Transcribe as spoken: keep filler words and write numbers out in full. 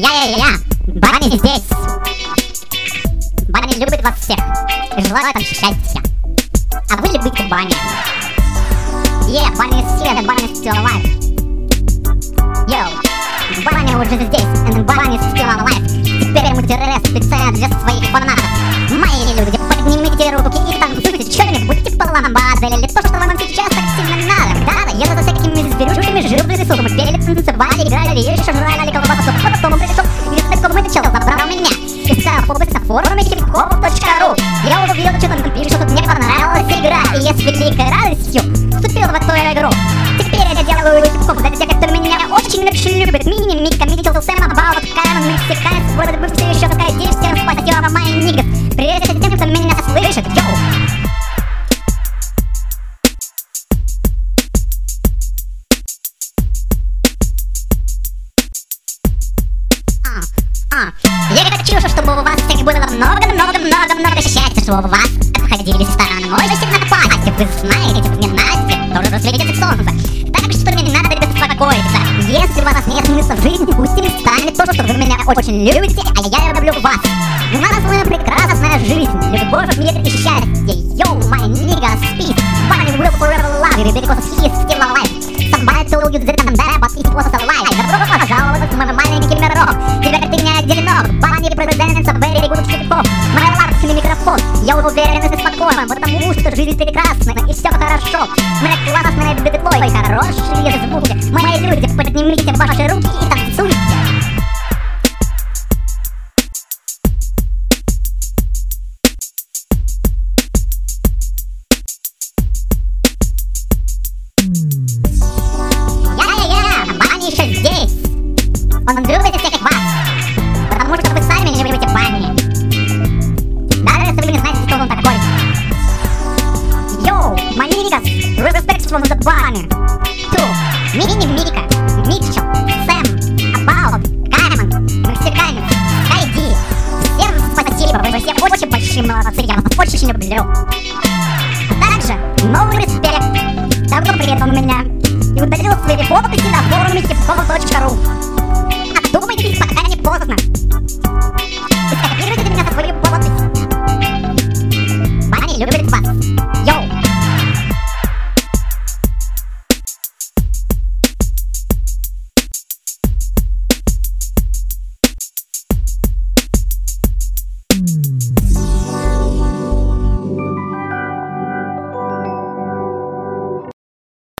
Я-я-я, Банни здесь. Банни любит вас всех и желает вам счастья. А вы любите Банни. Yeah, Банни is here and Банни is still alive. Yo, Банни уже здесь, and Банни is still alive. Теперь ему террорез специально для своих фанатов. Мои люди, поднимите руки и танцуйте что-нибудь типа ламбады или то, что вам сейчас так сильно надо. Да, еду за всякими зверюшками, жил в лесу, мы пели, танцевали, играли, еще жрали колбасу. Потом пришел и с такого начала забрал меня. Искал опыт на форуме хип-хоп точка ру. Я увидел, что там пишут, что мне понравилась игра. И я с великой радостью вступил в эту игру. Теперь я делаю хип-хоп для тех, кто меня очень-очень любит. Мини-ми, коммитил Сэм Абаут, Кайрон, мексиканец, город, вы все еще такая дичь, всем спасибо, мои нигас. Привет тем, кто меня слышит, йоу! А, я хочу, чтобы у вас всех было много-много-много-много счастья, чтобы у вас обходили стороны мой же всегда пасть. Вы знаете, вы не знаете, тоже светит солнце. Так что не надо беспокоиться. Если у вас нет смысла в жизни, пусть не станет то, что вы меня очень любите, а я люблю вас. У нас своя прекрасная жизнь, любовь, мир и счастье. Yo, my nigga, peace. Bunny will forever love you because he is still alive. Somebody told you that I'm dead, but it was a lie. Добро пожаловать в мой маленький мирок. Тебя ты не одинок. Bunny represents a very good hip-hop. Моя лапка микрофон. Я уверен и спокоен, потому что жизнь прекрасна и все хорошо. Моя классная битлой, хорошие звуки. Мои люди, поднимите ваши руки и танцуйте. Он любит всех вас, потому что вы сами не любите Банни. Даже если вы не знаете, кто он такой. Yo, my niggas, respect from the Bunny. Two, Мини, Мика, Митчел, Сэм, Абаут, Кайрон, мексиканец, Кайди. Всем спасибо, вы все очень большие молодцы, я вас очень люблю. А также новый респект. Давно приехал у меня и удалил свои подписи на форуме хип-хоп точка ру. Думайте, пока не поздно. Вы скопируйте меня со своей